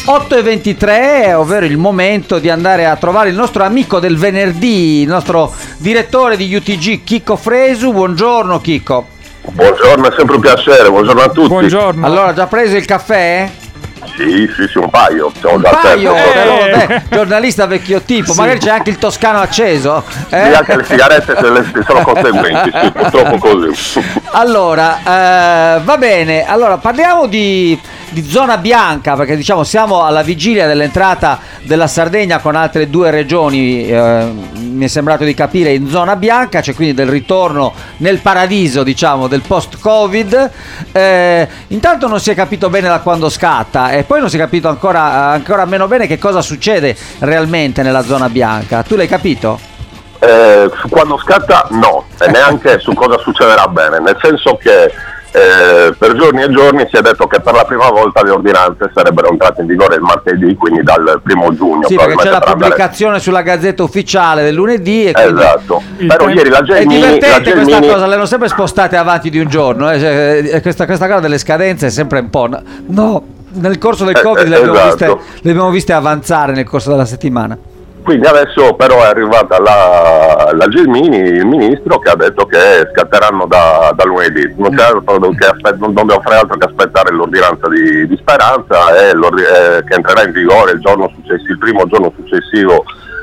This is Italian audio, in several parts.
8:23, ovvero il momento di andare a trovare il nostro amico del venerdì, il nostro direttore di UTG, Chicco Fresu. Buongiorno Chicco. Buongiorno, è sempre un piacere, buongiorno a tutti. Buongiorno. Allora, già preso il caffè? Sì, un paio. Un paio? Giornalista vecchio tipo, sì. Magari c'è anche il toscano acceso. Sì, anche le sigarette sono conseguenti, sì, purtroppo così. Allora, va bene, allora parliamo di zona bianca, perché diciamo siamo alla vigilia dell'entrata della Sardegna con altre 2 regioni, mi è sembrato di capire, in zona bianca, cioè quindi del ritorno nel paradiso, diciamo, del post-Covid. Intanto non si è capito bene da quando scatta, e poi non si è capito ancora meno bene che cosa succede realmente nella zona bianca. Tu l'hai capito? Su quando scatta no, e neanche su cosa succederà bene, nel senso che per giorni e giorni si è detto che per la prima volta le ordinanze sarebbero entrate in vigore il martedì, quindi dal 1° giugno. Sì, perché c'è la pubblicazione sulla Gazzetta Ufficiale del lunedì e quindi esatto. Però ieri la Gelmini, è divertente questa cosa, le hanno sempre spostate avanti di un giorno, questa cosa delle scadenze è sempre un po', no, nel corso del Covid le abbiamo viste avanzare nel corso della settimana. Quindi adesso però è arrivata la Gelmini, il ministro, che ha detto che scatteranno da lunedì. Non dobbiamo fare altro che aspettare l'ordinanza di Speranza che entrerà in vigore il primo giorno successivo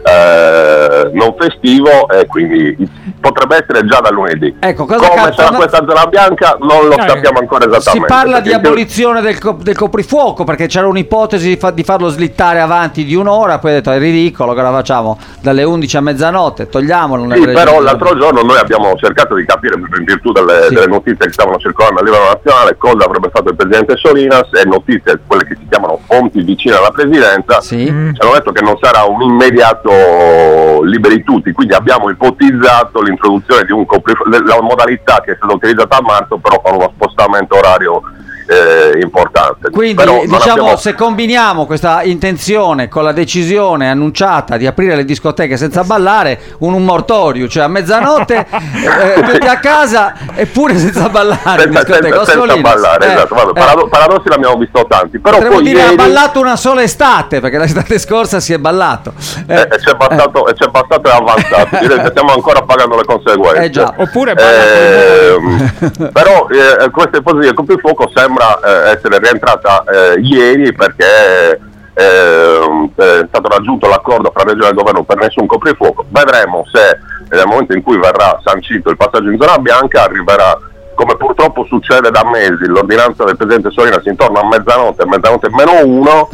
non festivo, e quindi potrebbe essere già da lunedì. Ecco, come sarà questa zona bianca non lo sappiamo ancora esattamente. Si parla di abolizione del coprifuoco, perché c'era un'ipotesi di farlo slittare avanti di un'ora, poi ha detto è ridicolo, che la facciamo dalle 11 a mezzanotte, togliamolo. Sì, però l'altro giorno noi abbiamo cercato di capire, in virtù delle notizie che stavano circolando a livello nazionale, cosa avrebbe fatto il presidente Solinas, e notizie, quelle che si chiamano fonti vicine alla presidenza, ci hanno detto che non sarà un immediato liberi tutti, quindi abbiamo ipotizzato l'introduzione di un la modalità che è stata utilizzata a marzo, però con uno spostamento orario importante. Quindi però diciamo, se combiniamo questa intenzione con la decisione annunciata di aprire le discoteche senza ballare, un mortorio, cioè a mezzanotte tutti a casa eppure senza ballare, senza ballare, esatto. Paradossi l'abbiamo visto tanti, però potremmo poi dire ieri ha ballato una sola estate, perché l'estate scorsa si è ballato c'è passato e avanzato, direi che stiamo ancora pagando le conseguenze. Già. Oppure però questa ipotesi del coprifuoco sembra essere rientrata ieri, perché è stato raggiunto l'accordo fra Regione e Governo per nessun coprifuoco. Vedremo se nel momento in cui verrà sancito il passaggio in zona bianca arriverà, come purtroppo succede da mesi, l'ordinanza del presidente Solinas intorno a mezzanotte -1,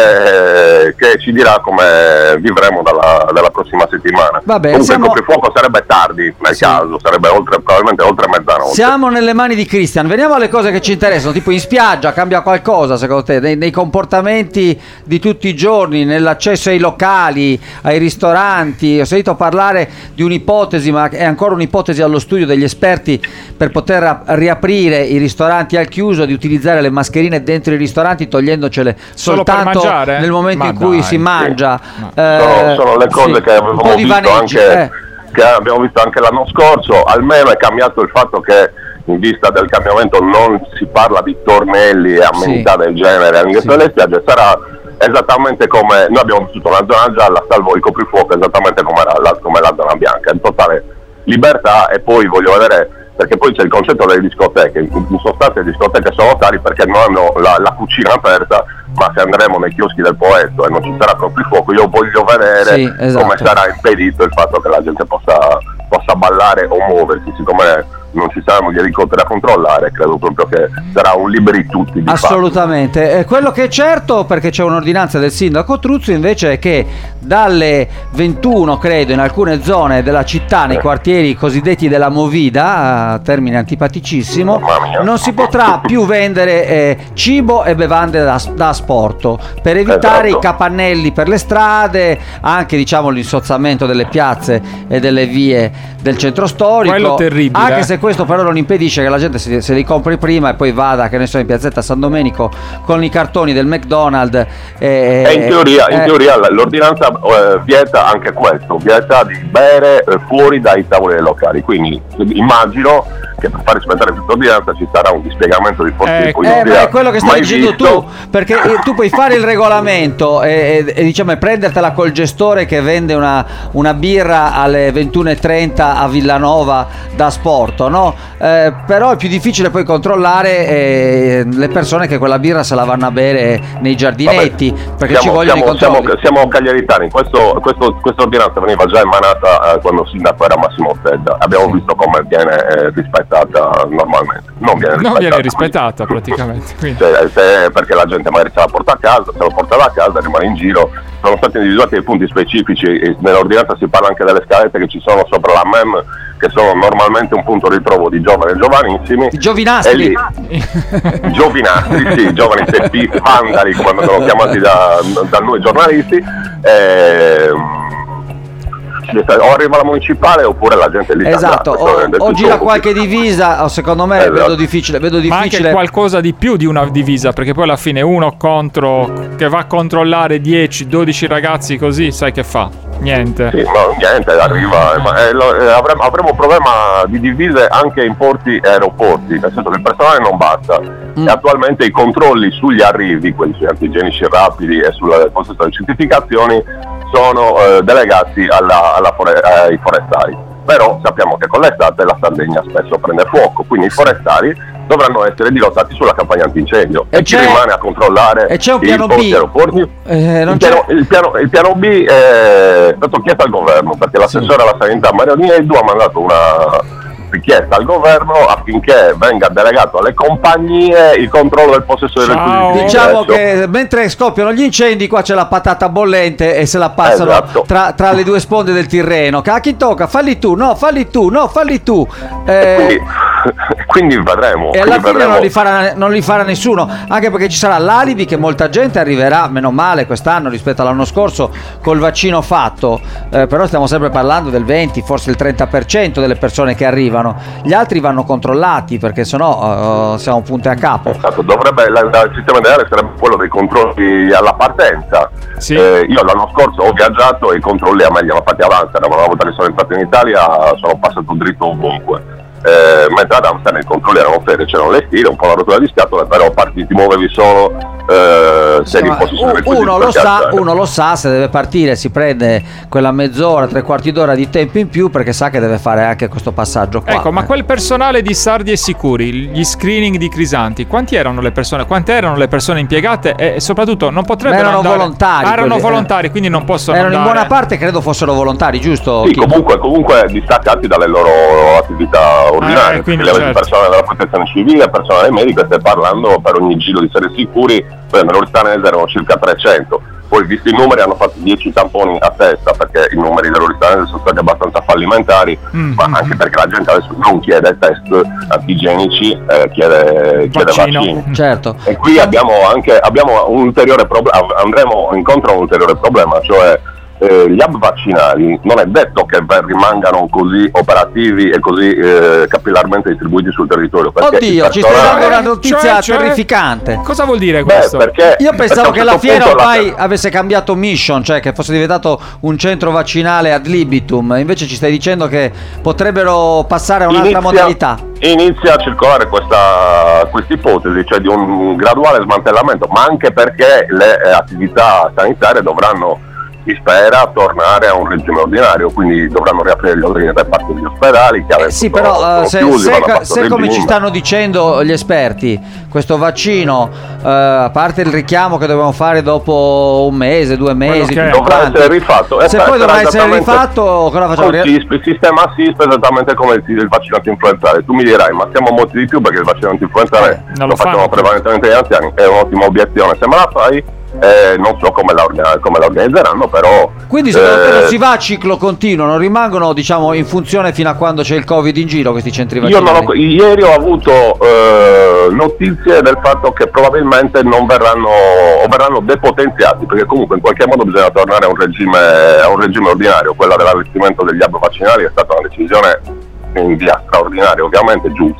che ci dirà come vivremo dalla prossima settimana. Vabbè, comunque il coprifuoco sarebbe tardi nel caso, sarebbe probabilmente oltre mezzanotte. Siamo nelle mani di Christian. Veniamo alle cose che ci interessano, tipo in spiaggia cambia qualcosa secondo te nei comportamenti di tutti i giorni, nell'accesso ai locali, ai ristoranti? Ho sentito parlare di un'ipotesi, ma è ancora un'ipotesi allo studio degli esperti, per poter riaprire i ristoranti al chiuso, di utilizzare le mascherine dentro i ristoranti, togliendocele soltanto nel momento in cui si mangia. Sono le cose che abbiamo visto anche l'anno scorso. Almeno è cambiato il fatto che, in vista del cambiamento, non si parla di tornelli e amenità del genere all'ingresso delle spiagge. Sarà esattamente come noi abbiamo vissuto la zona gialla, salvo il coprifuoco, esattamente come la zona bianca, in totale libertà. E poi voglio vedere, perché poi c'è il concetto delle discoteche. In sostanza le discoteche sono tali perché non hanno la cucina aperta, ma se andremo nei chioschi del Poetto e non ci sarà coprifuoco, io voglio vedere come sarà impedito il fatto che la gente possa ballare o muoversi. Siccome non ci saranno gli elicotteri a controllare, credo proprio che sarà un liberi tutti di assolutamente. Quello che è certo, perché c'è un'ordinanza del sindaco Truzzo invece, è che dalle 21, credo, in alcune zone della città, nei quartieri cosiddetti della Movida, termine antipaticissimo, non si potrà più vendere cibo e bevande da asporto, per evitare i capannelli per le strade, anche diciamo l'insozzamento delle piazze e delle vie del centro storico. Quello terribile, anche se questo però non impedisce che la gente se li compri prima e poi vada, che ne so, in piazzetta San Domenico con i cartoni del McDonald's. In teoria l'ordinanza vieta anche questo, vieta di bere fuori dai tavoli locali, quindi immagino che per far rispettare questa ordinanza ci sarà un dispiegamento di forze di polizia. Ma è quello che stai dicendo visto. tu, perché tu puoi fare il regolamento e diciamo prendertela col gestore che vende una birra alle 21:30 a Villanova da Sporto, no? Però è più difficile poi controllare le persone che quella birra se la vanno a bere nei giardinetti. Vabbè, perché ci vogliono i controlli. Siamo cagliaritani. Questa ordinanza veniva già emanata quando il sindaco era Massimo Stedda. Abbiamo visto come viene rispettata normalmente. Non viene rispettata praticamente. Perché la gente magari se la porta a casa, rimane in giro. Sono stati individuati dei punti specifici e nell'ordinanza si parla anche delle scalette che ci sono sopra la MEM, che sono normalmente un punto di ritrovo di giovani e giovanissimi. I giovinastri. Giovinastri, sì, giovani seppi, vandali, come vengono chiamati da noi giornalisti. O arriva la municipale oppure la gente lì. Esatto, o gira qualche divisa, o secondo me esatto. vedo difficile. Ma anche qualcosa di più di una divisa, perché poi alla fine uno che va a controllare 10-12 ragazzi così, sai che fa? Niente. Sì, no, niente, arriva. Avremo un problema di divise anche in porti e aeroporti, nel senso che il personale non basta. E attualmente i controlli sugli arrivi, quelli sugli antigenici rapidi e sul possesso delle certificazioni, sono delegati ai forestali. Però sappiamo che con l'estate la Sardegna spesso prende fuoco, quindi i forestali dovranno essere dirottati sulla campagna antincendio e chi rimane a controllare c'è un piano B. aeroporti. Il piano B è stato chiesto al governo, perché l'assessore alla sanità Mario Nieddu ha mandato una richiesta al governo affinché venga delegato alle compagnie il controllo del possesso dei requisiti. Diciamo che mentre scoppiano gli incendi qua c'è la patata bollente e se la passano tra le due sponde del Tirreno. A chi tocca? Falli tu. Quindi vedremo. E alla fine non li farà nessuno, anche perché ci sarà l'alibi che molta gente arriverà, meno male quest'anno rispetto all'anno scorso, col vaccino fatto, però stiamo sempre parlando del 20, forse il 30% delle persone che arrivano. Gli altri vanno controllati, perché sennò siamo punte a capo. Esatto, il sistema ideale sarebbe quello dei controlli alla partenza. Sì. Io l'anno scorso ho viaggiato e i controlli a me li hanno fatti avanti. Una volta che sono entrato in Italia sono passato dritto ovunque. Mentre ad Amsterdam i controlli erano seri, c'erano le stile, un po' la rottura di scatole, però ti muovevi solo se eri in posizione. Uno lo sa, se deve partire si prende quella mezz'ora, 3/4 d'ora di tempo in più, perché sa che deve fare anche questo passaggio qua. Ecco, ma quel personale di Sardi e Sicuri, gli screening di Crisanti, quante erano le persone impiegate e soprattutto non potrebbero erano andare... volontari. Erano volontari, quindi non possono erano andare. In buona parte credo fossero volontari, giusto? Sì, comunque distaccati dalle loro attività ordinarie, quindi certo. Personale della protezione civile, personale medico, stai parlando per ogni giro di Sardi e Sicuri, nell'Oristanese erano circa 300. Poi visti i numeri hanno fatto 10 tamponi a testa, perché i numeri dell'Oristanese sono stati abbastanza fallimentari, ma anche perché la gente adesso non chiede test antigenici, chiede vaccini. Certo. E qui abbiamo un ulteriore problema, andremo incontro a un ulteriore problema, cioè gli hub vaccinali non è detto che rimangano così operativi e così capillarmente distribuiti sul territorio. Oddio, ci sta dando una notizia terrificante. Cosa vuol dire questo? Io pensavo che la fiera ormai avesse cambiato mission, cioè che fosse diventato un centro vaccinale ad libitum, invece ci stai dicendo che potrebbero passare a un'altra modalità. Inizia a circolare questa ipotesi, cioè di un graduale smantellamento, ma anche perché le attività sanitarie dovranno, si spera, tornare a un regime ordinario, quindi dovranno riaprire gli reparti degli ospedali che adesso sono chiusi, se come ci stanno dicendo gli esperti, questo vaccino, a parte il richiamo che dobbiamo fare dopo un mese, 2 mesi, dovrà essere rifatto. Se poi dovrà essere rifatto, cosa facciamo? Il sistema SISP è esattamente come il vaccino antinfluenzale. Tu mi dirai, ma siamo molti di più perché il vaccino antinfluenzale lo facciamo prevalentemente gli anziani. È un'ottima obiezione, se me la fai. Non so come la organizzeranno, però quindi secondo te non si va a ciclo continuo, non rimangono in funzione fino a quando c'è il Covid in giro questi centri vaccinali? Ieri ho avuto notizie del fatto che probabilmente non verranno depotenziati, perché comunque in qualche modo bisogna tornare a un regime ordinario. Quella dell'allestimento degli hub vaccinali è stata una decisione in via straordinaria, ovviamente giusta,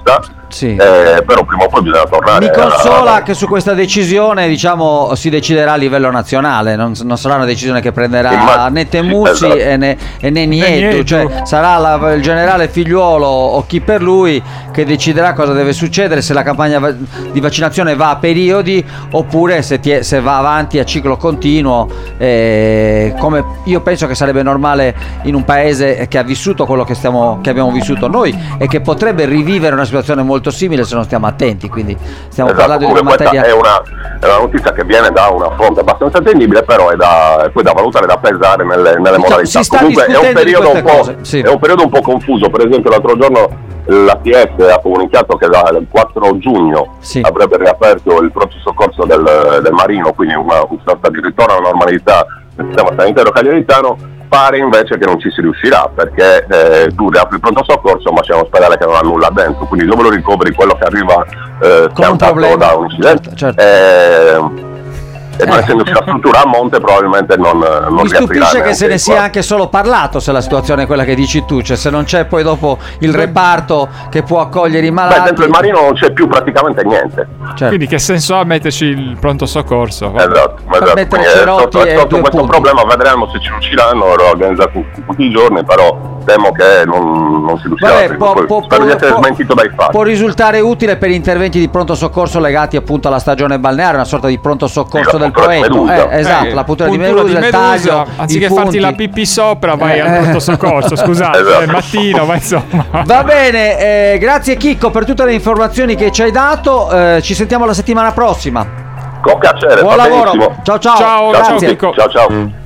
Sì. Però prima o poi bisogna tornare. Mi consola che su questa decisione, diciamo, si deciderà a livello nazionale, non sarà una decisione che prenderà né Temuzzi né Nieto, cioè sarà il generale Figliuolo o chi per lui che deciderà cosa deve succedere, se la campagna di vaccinazione va a periodi oppure se va avanti a ciclo continuo, come io penso che sarebbe normale in un paese che ha vissuto quello che abbiamo vissuto noi e che potrebbe rivivere una situazione molto simile se non stiamo attenti, quindi stiamo parlando di una materia. È una notizia che viene da una fonte abbastanza attendibile, però è poi da valutare, da pesare nelle modalità. Comunque è un periodo un po' confuso. Per esempio l'altro giorno l'ATS ha comunicato che dal 4 giugno avrebbe riaperto il pronto soccorso del Marino, quindi una sorta di ritorno alla normalità del sistema sanitario cagliaritano. Pare invece che non ci si riuscirà, perché tu riapri il pronto soccorso ma c'è un ospedale che non ha nulla dentro, quindi dove lo ricoveri quello che arriva schiantato da un incidente? Certo. E non essendoci la struttura a monte probabilmente non mi stupisce che se ne sia anche solo parlato, se la situazione è quella che dici tu, cioè se non c'è poi dopo il reparto che può accogliere i malati. Dentro il Marino non c'è più praticamente niente. Certo. Quindi che senso ha metterci il pronto soccorso? Esatto. Sotto questo problema vedremo se ci riusciranno a organizzare tutti i giorni, però temo che non si riuscirà. Spero di essere smentito dai fatti. Può risultare utile per interventi di pronto soccorso legati appunto alla stagione balneare, una sorta di pronto soccorso del progetto. Esatto, la puntura di Medusa, il taglio, anziché farti la pipì sopra vai al pronto soccorso, scusate, esatto. È mattino, ma insomma. Va bene, grazie Chicco per tutte le informazioni che ci hai dato, ci sentiamo la settimana prossima. Con piacere. Buon lavoro. Ciao. Ciao, grazie. Chicco. Ciao.